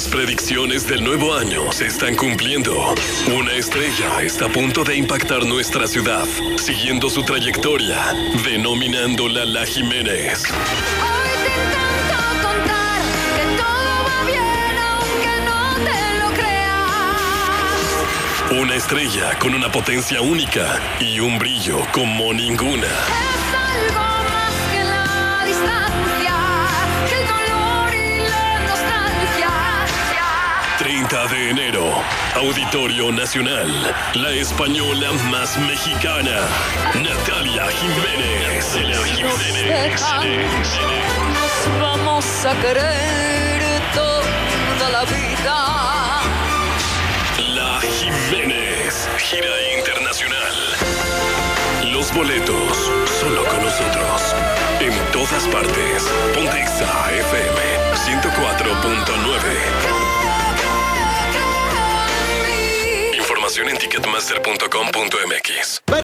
Las predicciones del nuevo año se están cumpliendo. Una estrella está a punto de impactar nuestra ciudad, siguiendo su trayectoria, denominándola La Jiménez. Hoy te intento contar que todo va bien, aunque no te lo creas. Una estrella con una potencia única y un brillo como ninguna. Es algo más que la distancia, que el dolor y la nostalgia. 30 de enero, Auditorio Nacional, la española más mexicana, Natalia Jiménez. Nos vamos a querer toda la vida. La Jiménez, gira internacional. Los boletos, solo con nosotros. En todas partes. Pontexa FM 104.9. Información en ticketmaster.com.mx.